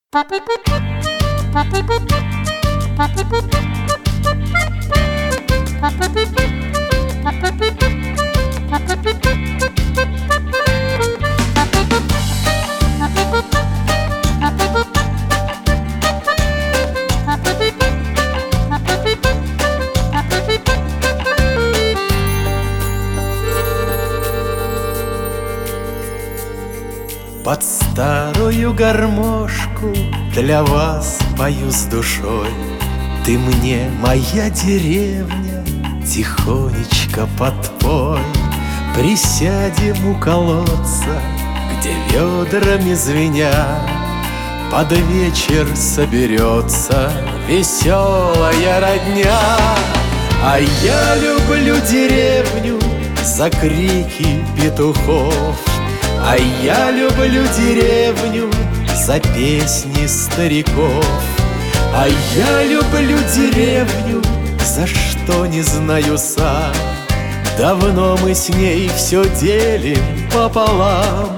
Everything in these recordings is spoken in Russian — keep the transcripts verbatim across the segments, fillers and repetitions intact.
Под старую гармошку для вас пою с душой. Ты мне, моя деревня, тихонечко подпой. Присядем у колодца, где ведрами звеня, под вечер соберется веселая родня. А я люблю деревню за крики петухов, а я люблю деревню за песни стариков. А я люблю деревню, за что не знаю сам. Давно мы с ней все делим пополам.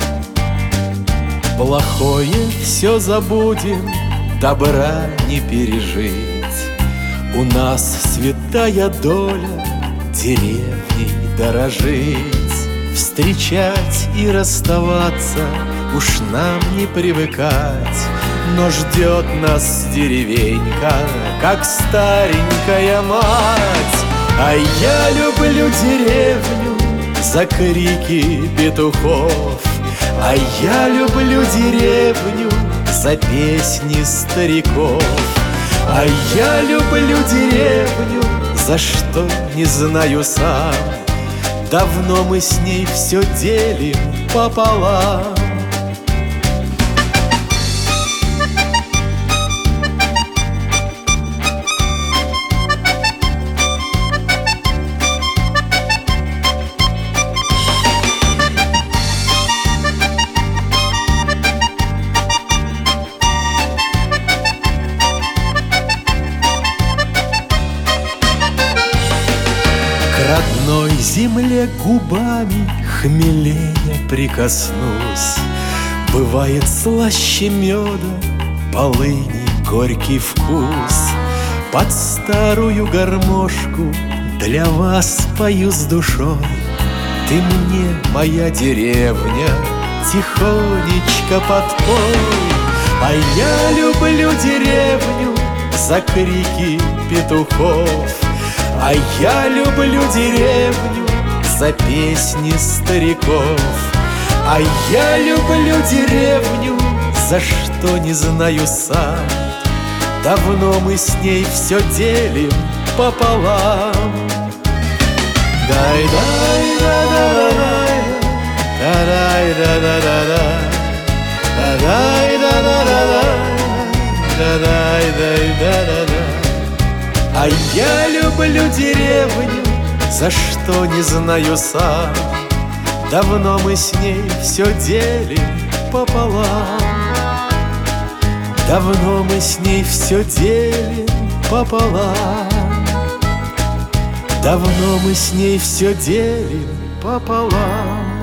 Плохое все забудем, добра не пережить. У нас святая доля деревней дорожить. Встречать и расставаться уж нам не привыкать, но ждет нас деревенька, как старенькая мать. А я люблю деревню за крики петухов, а я люблю деревню за песни стариков. А я люблю деревню, за что не знаю сам. Давно мы с ней все делим пополам. К родной земле губами хмелее прикоснусь. Бывает слаще меда, полыни горький вкус. Под старую гармошку для вас пою с душой. Ты мне, моя деревня, тихонечко подпой. А я люблю деревню за крики петухов, а я люблю деревню за песни стариков. А я люблю деревню, за что не знаю сам. Давно мы с ней все делим пополам. Дай-дай-да-да-да-дай, дай-дай-да-да-да-дай, дай-дай-да-да-да-дай. А я люблю деревню, за что не знаю сам. Давно мы с ней все делим пополам. Давно мы с ней все делим пополам. Давно мы с ней все делим пополам.